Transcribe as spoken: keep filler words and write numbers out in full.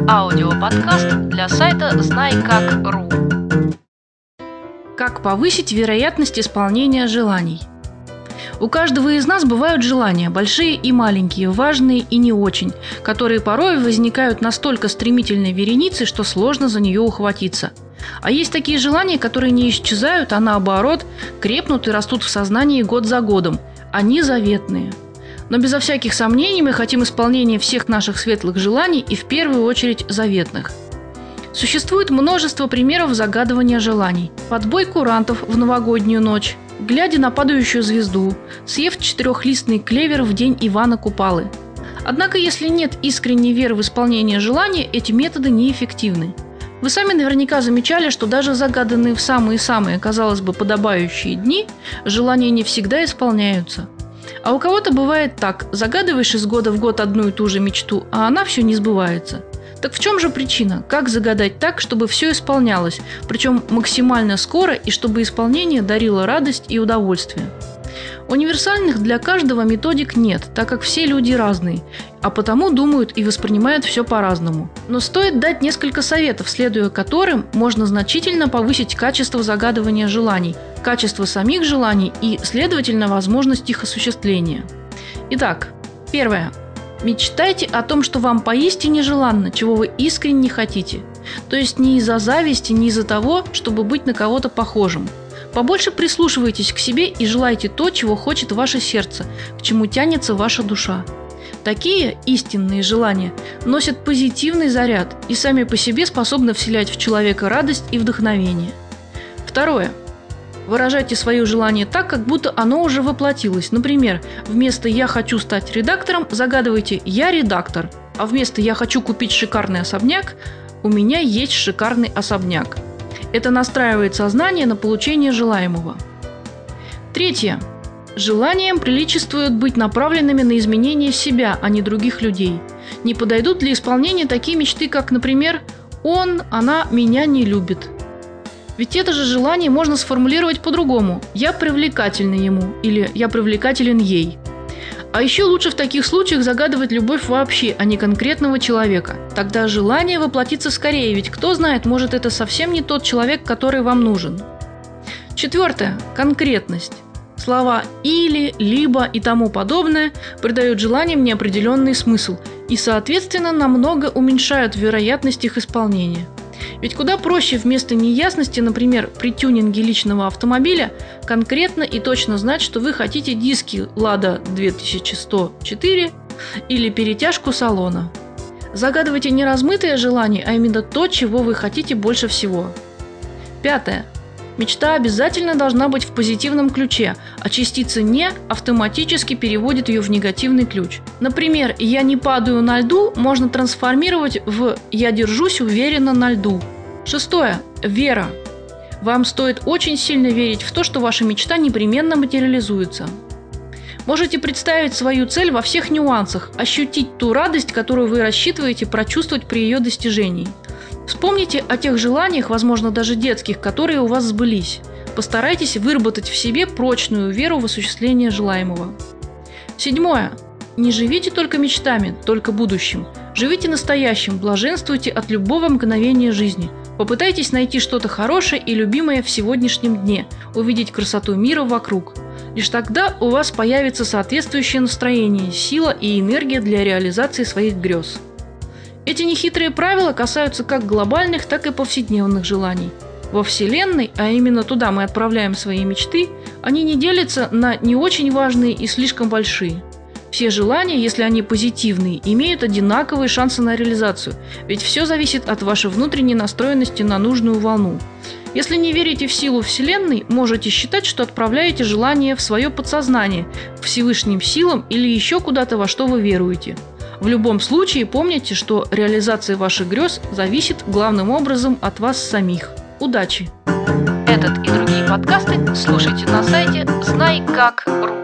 Аудиоподкаст для сайта знай как точка ру. Как повысить вероятность исполнения желаний? У каждого из нас бывают желания, большие и маленькие, важные и не очень, которые порой возникают настолько стремительной вереницей, что сложно за нее ухватиться. А есть такие желания, которые не исчезают, а наоборот, крепнут и растут в сознании год за годом. Они заветные. Но безо всяких сомнений мы хотим исполнения всех наших светлых желаний и в первую очередь заветных. Существует множество примеров загадывания желаний. Подбой курантов в новогоднюю ночь, глядя на падающую звезду, съев четырехлистный клевер в день Ивана Купалы. Однако, если нет искренней веры в исполнение желания, эти методы неэффективны. Вы сами наверняка замечали, что даже загаданные в самые-самые, казалось бы, подобающие дни, желания не всегда исполняются. А у кого-то бывает так: загадываешь из года в год одну и ту же мечту, а она все не сбывается. Так в чем же причина? Как загадать так, чтобы все исполнялось, причем максимально скоро, и чтобы исполнение дарило радость и удовольствие? Универсальных для каждого методик нет, так как все люди разные, а потому думают и воспринимают все по-разному. Но стоит дать несколько советов, следуя которым можно значительно повысить качество загадывания желаний, качество самих желаний и, следовательно, возможность их осуществления. Итак, первое. Мечтайте о том, что вам поистине желанно, чего вы искренне хотите. То есть не из-за зависти, не из-за того, чтобы быть на кого-то похожим. Побольше прислушивайтесь к себе и желайте то, чего хочет ваше сердце, к чему тянется ваша душа. Такие истинные желания носят позитивный заряд и сами по себе способны вселять в человека радость и вдохновение. Второе. Выражайте свое желание так, как будто оно уже воплотилось. Например, вместо «я хочу стать редактором» загадывайте «я редактор», а вместо «я хочу купить шикарный особняк» «у меня есть шикарный особняк». Это настраивает сознание на получение желаемого. Третье. Желаниям приличествует быть направленными на изменение себя, а не других людей. Не подойдут для исполнения такие мечты, как, например, «он, она меня не любит». Ведь это же желание можно сформулировать по-другому: «я привлекательна ему» или «я привлекателен ей». А еще лучше в таких случаях загадывать любовь вообще, а не конкретного человека. Тогда желание воплотится скорее, ведь кто знает, может, это совсем не тот человек, который вам нужен. Четвертое. Конкретность. Слова «или», «либо» и тому подобное придают желаниям неопределенный смысл и, соответственно, намного уменьшают вероятность их исполнения. Ведь куда проще вместо неясности, например, при тюнинге личного автомобиля, конкретно и точно знать, что вы хотите диски Лада две тысячи сто четыре или перетяжку салона. Загадывайте не размытое желание, а именно то, чего вы хотите больше всего. Пятое. Мечта обязательно должна быть в позитивном ключе, а частица «не» автоматически переводит ее в негативный ключ. Например, «я не падаю на льду» можно трансформировать в «я держусь уверенно на льду». Шестое. Вера. Вам стоит очень сильно верить в то, что ваша мечта непременно материализуется. Можете представить свою цель во всех нюансах, ощутить ту радость, которую вы рассчитываете прочувствовать при ее достижении. Вспомните о тех желаниях, возможно, даже детских, которые у вас сбылись. Постарайтесь выработать в себе прочную веру в осуществление желаемого. Седьмое. Не живите только мечтами, только будущим. Живите настоящим, блаженствуйте от любого мгновения жизни. Попытайтесь найти что-то хорошее и любимое в сегодняшнем дне, увидеть красоту мира вокруг. Лишь тогда у вас появится соответствующее настроение, сила и энергия для реализации своих грез. Эти нехитрые правила касаются как глобальных, так и повседневных желаний. Во Вселенной, а именно туда мы отправляем свои мечты, они не делятся на не очень важные и слишком большие. Все желания, если они позитивные, имеют одинаковые шансы на реализацию, ведь все зависит от вашей внутренней настроенности на нужную волну. Если не верите в силу Вселенной, можете считать, что отправляете желание в свое подсознание, к Всевышним силам или еще куда-то, во что вы веруете. В любом случае помните, что реализация ваших грез зависит главным образом от вас самих. Удачи! Этот и другие подкасты слушайте на сайте знай как точка ру.